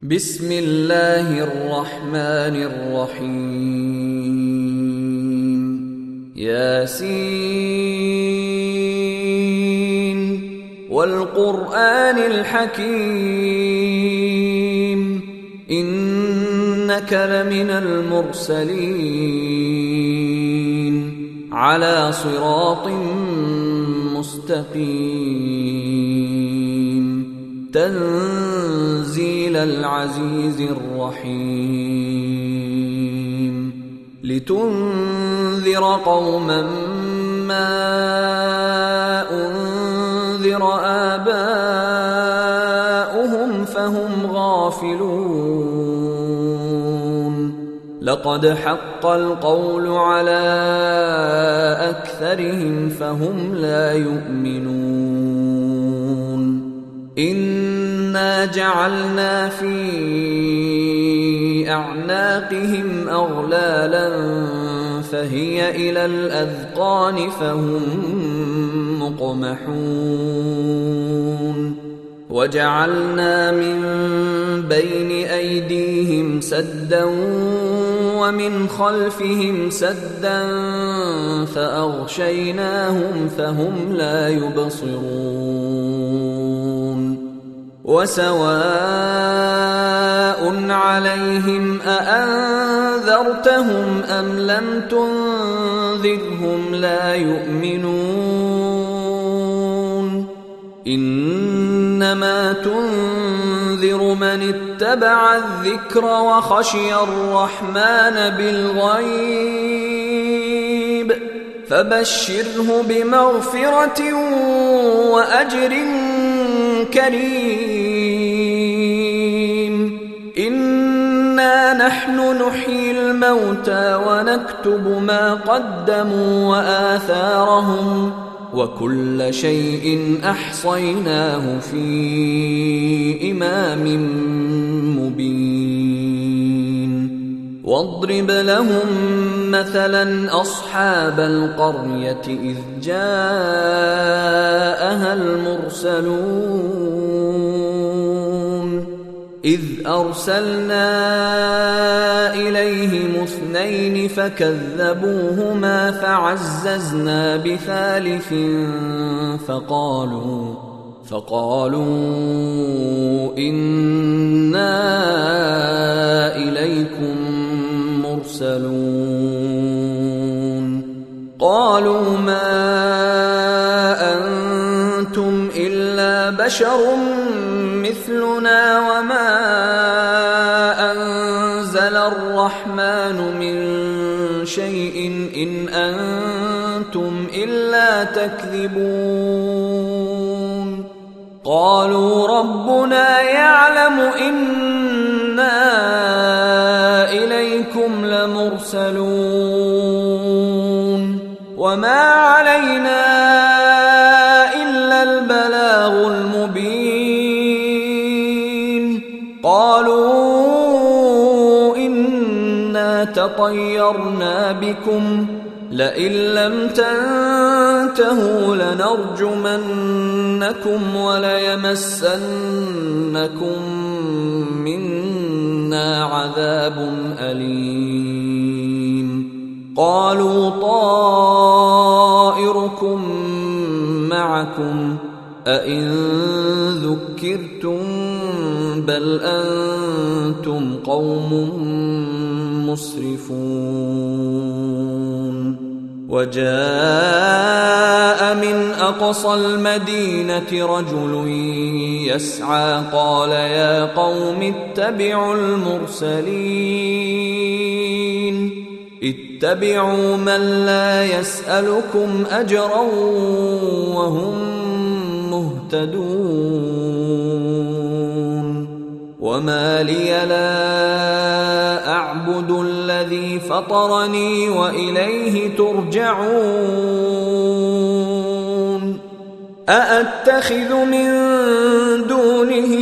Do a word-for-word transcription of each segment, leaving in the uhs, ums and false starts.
بسم الله الرحمن الرحيم ياسين والقرآن الحكيم إنك لمن المرسلين على صراط مستقيم تنزيل العزيز الرحيم لتنذر قوما ما أنذر آباؤهم فهم غافلون لقد حق القول على أكثرهم فهم لا يؤمنون إنا جعلنا في أعناقهم أغلالا فهي إلى الأذقان فهم مقمحون وجعلنا من بين أيديهم سدا ومن خلفهم سدا فأغشيناهم فهم لا يبصرون وسواء عليهم أأنذرتهم أم لم تنذرهم لا يؤمنون إنما تنذر من اتبع الذكر وخشي الرحمن بالغيب فبشره بمغفرة وأجر كريم إنا نحن نحيي الموتى ونكتب ما قدموا وآثارهم وكل شيء أحصيناه في إمام مبين واضرب لهم مثلا أصحاب القرية إذ جاءها المرسلون إذ أرسلنا إليهم اثنين فكذبوهما فعززنا بثالث فقالوا فقالوا إنا إليكم مرسلون قالوا ما أنتم إلا بشر مثلنا وما أنزل الرحمن من شيء إن أنتم إلا تكذبون قالوا ربنا يعلم إنا إليكم لمرسلون وما علينا إلا البلاغ المبين قالوا إنا تطيرنا بكم لئن لم تنتهوا لنرجمنكم وليمسنكم منا عذاب أليم قالوا طائركم معكم أئن ذكرتم بل أنتم قوم مسرفون وجاء من أقصى المدينة رجل يسعى قال يا قوم اتبعوا المرسلين اتبعوا من لا يسألكم أجرا وهم مهتدون وما لي لا أعبد الذي فطرني وإليه ترجعون أأتخذ من دونه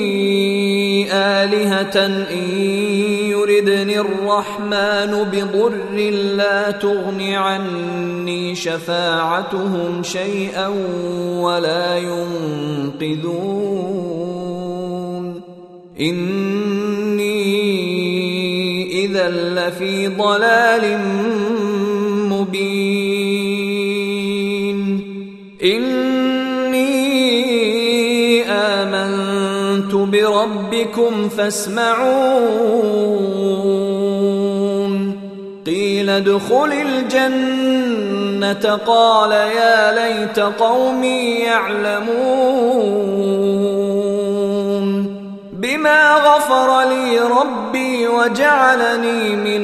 آلهة إن يردني الرحمن بضر لا تغن عني شفاعتهم شيئا ولا ينقذون إني إذا لفي ضلال مبين إني آمنت بربكم فاسمعون قيل ادخل الجنة قال يا ليت قومي يعلمون بما غفر لي ربي وجعلني من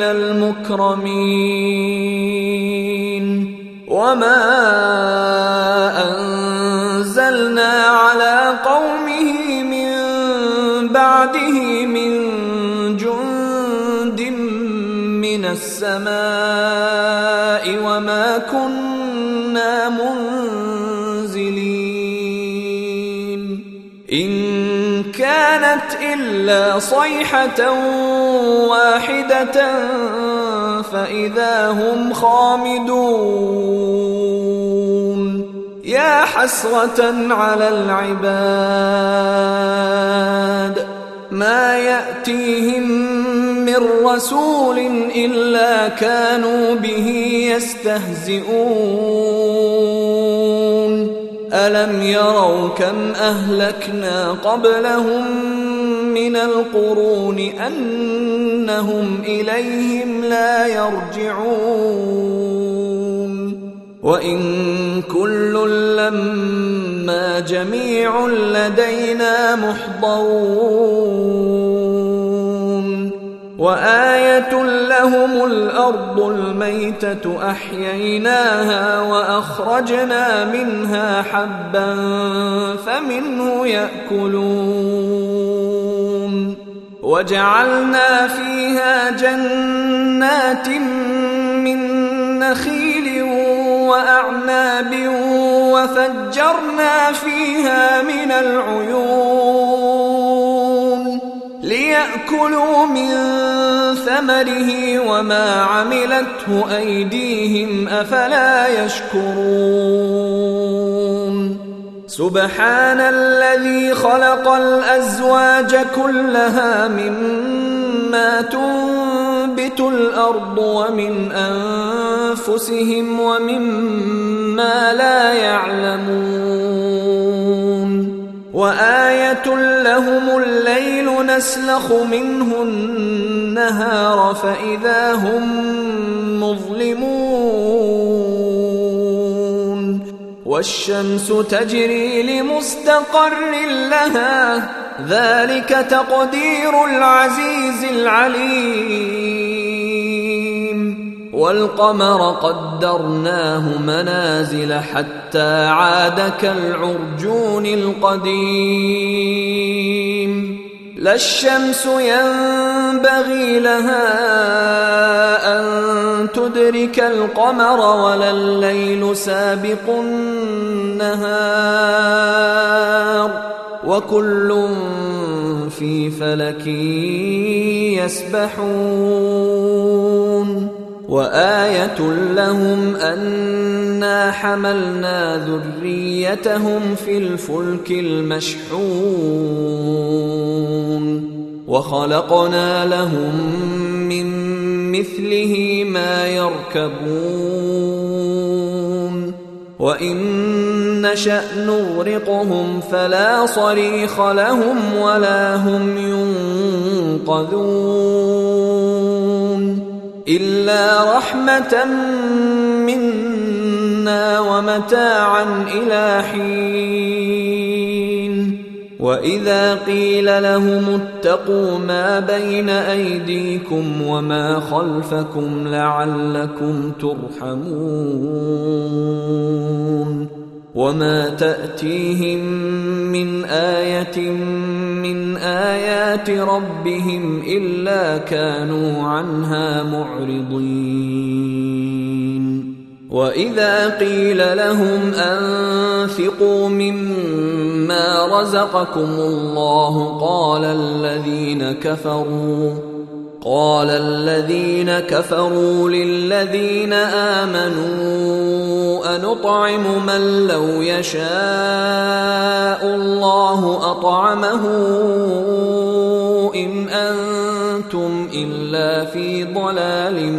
المكرمين وما أنزلنا على قومه من بعده من جند من السماء وما كنا منزلين إن كانت إلا صيحة واحدة فإذا هم خامدون يا حسرة على العباد ما يأتيهم من رسول إلا كانوا به يستهزئون ألم يروا كم أهلكنا قبلهم من القرون أنهم إليهم لا يرجعون وإن كل لما جميع لدينا محضرون وآية لهم الأرض الميتة أحييناها وأخرجنا منها حبا فمنه يأكلون وجعلنا فيها جنات من نخيل وأعناب وفجرنا فيها من العيون ليأكلوا من ثمره وما عملته أيديهم أفلا يشكرون سبحان الذي خلق الأزواج كلها مما تنبت الأرض ومن أنفسهم ومما لا يعلمون وآية لهم الليل نسلخ منه النهار فإذا هم مظلمون والشمس تجري لمستقر لها ذلك تقدير العزيز العليم والقمر قدرناه منازل حتى عاد كالعرجون القديم لا الشمس ينبغي لها أن تدرك القمر ولا الليل سابق النهار وكل في فلك يسبحون وآية لهم أنا حملنا ذريتهم في الفلك المشحون وخلقنا لهم من مثله ما يركبون وإن نشأ نغرقهم فلا صريخ لهم ولا هم ينقذون إلا رحمة منا ومتاعا إلى حين وإذا قيل لهم اتقوا ما بين أيديكم وما خلفكم لعلكم ترحمون وما تأتيهم من آية من آيات ربهم إلا كانوا عنها معرضين وإذا قيل لهم أنفقوا مما رزقكم الله قال الذين كفروا قال الذين كفروا للذين آمنوا أنطعم من لو يشاء الله أطعمه أنتم إلا في ضلال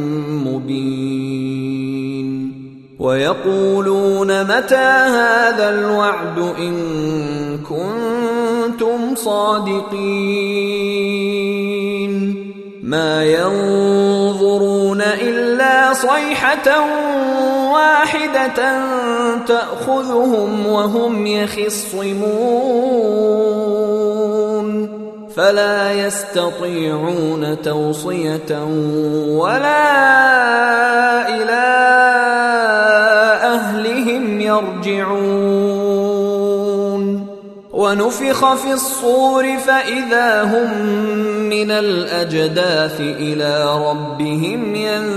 مبين ويقولون متى هذا الوعد إن كنتم صادقين ما ينظرون إلا صيحة واحدة تأخذهم وهم يخصمون فلا يستطيعون توصية ولا إلى أهلهم يرجعون ونفخ في الصور فإذا هم من الأجداث إلى ربهم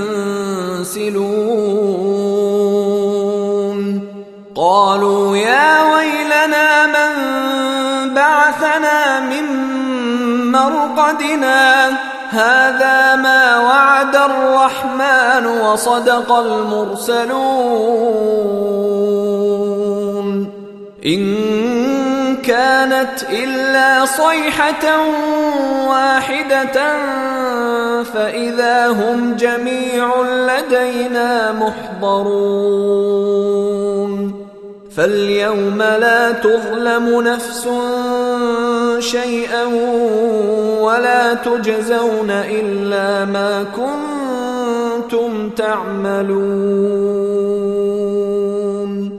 ينسلون قالوا يا ويلنا من بعثنا من مرقدنا هذا ما وعد الرحمن وصدق المرسلون إن كانت إلا صيحة واحدة فإذا هم جميع لدينا محضرون فاليوم لا تظلم نفس شيئا ولا تجزون إلا ما كنتم تعملون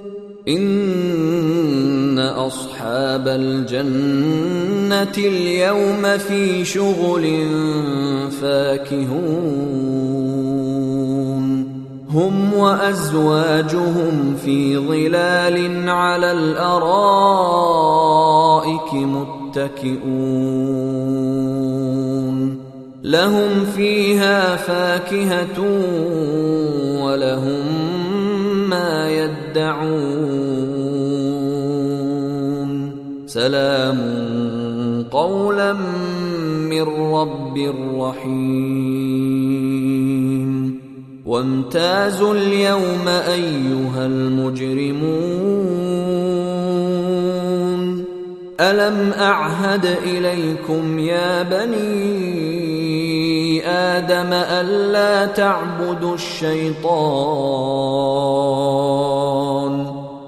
إن أصحاب الجنة اليوم في شغل فاكهون هم وأزواجهم في ظلال على الأرائك متكئون لهم فيها فاكهة ولهم ما يدعون سلام قولا من رب رحيم وامتازوا اليوم أيها المجرمون ألم أعهد إليكم يا بني آدم ألا تعبدوا الشيطان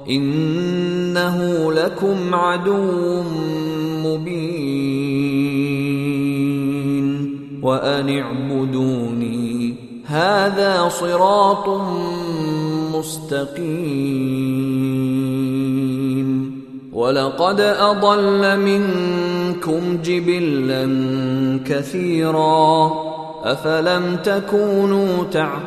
إنه لكم عدو مبين وأن اعبدوني هذا صراط مستقيم ولقد أضل منكم جبلا كثيرا أفلم تكونوا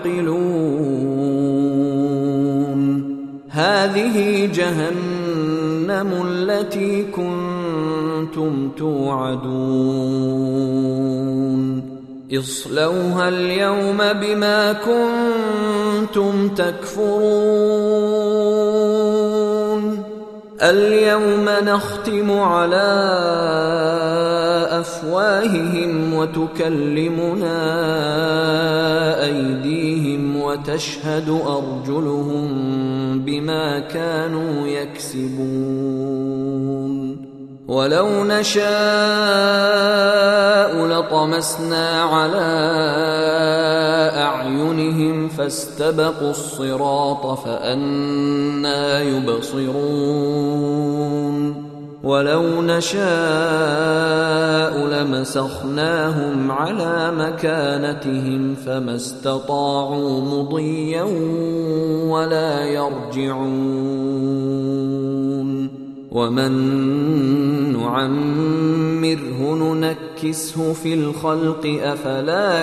تعقلون هذه جهنم التي كنتم توعدون اصلوها اليوم بما كنتم تكفرون اليوم نختم على أفواههم وتكلمنا أيديهم وتشهد أرجلهم بما كانوا يكسبون ولو نشاء لطمسنا على أعينهم فاستبقوا الصراط فأنى يبصرون ولو نشاء لمسخناهم على مكانتهم فما استطاعوا مضيا ولا يرجعون ومن نعمره ننكسه في الخلق أفلا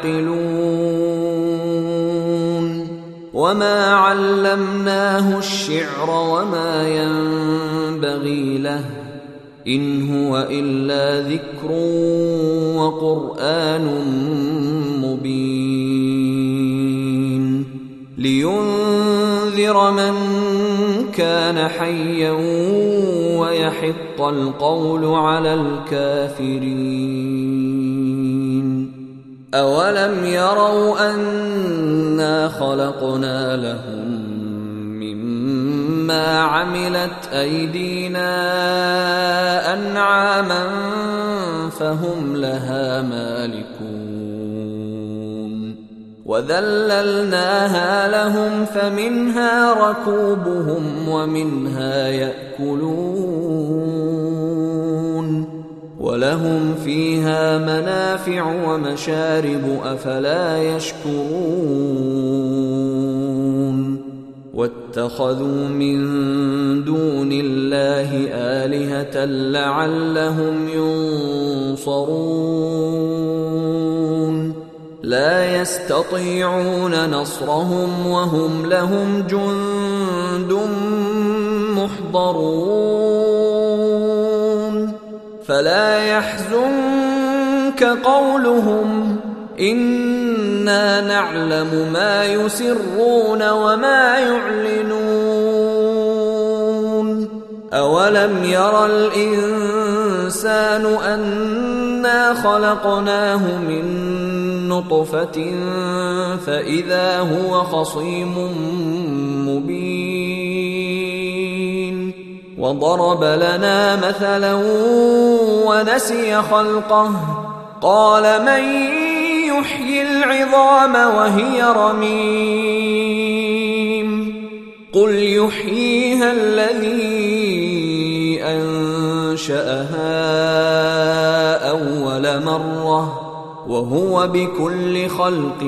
يعقلون وما علمناه الشعر وما ينبغي له إن هو إلا ذكر وقرآن مبين لينذر من كان حيا ويحق القول على الكافرين أولم يروا أنا خلقنا لهم مما عملت أيدينا أنعاما فهم لها مالكون وذللناها لهم فمنها ركوبهم ومنها يأكلون ولهم فيها منافع ومشارب أفلا يشكرون واتخذوا من دون الله آلهة لعلهم ينصرون لا يستطيعون نصرهم وهم لهم جند محضرون فلا يحزنك قولهم إنا نعلم ما يسرون وما يعلنون أولم ير الإنسان أنا خلقناه من نطفة فإذا هو خصيم مبين وضرب لنا مثلا ونسي خلقه قال من يحيي العظام وهي رميم قل يحييها الذي أنشأها أول مرة وهو بكل خلق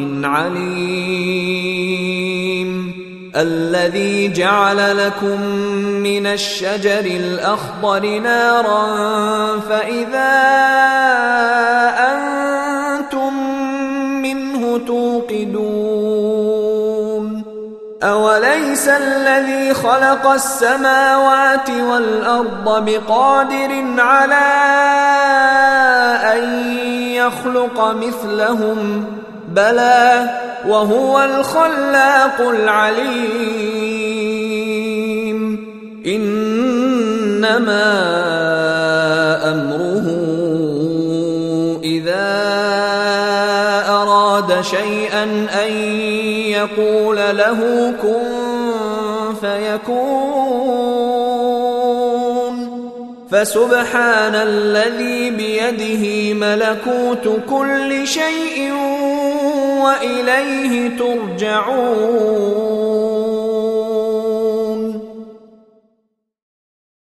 عليم الذي جعل لكم من الشجر الأخضر نارا فإذا أنتم منه توقدون أوليس الذي خلق السماوات والأرض بقادر على أن يخلق مثلهم بلى وهو الخلاق العليم إنما أمره إذا أراد شيئا أن يقول له كن فيكون فسبحان الذي بيده ملكوت كل شيء وإليه ترجعون